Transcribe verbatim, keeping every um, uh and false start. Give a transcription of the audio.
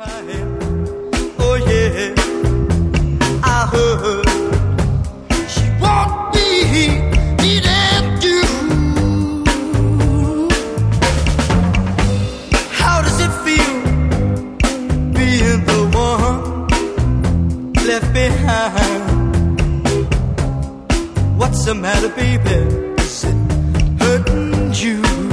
Oh yeah, I heard she won't be needing you. How does it feel being the one left behind? What's the matter, baby? Is it hurting you?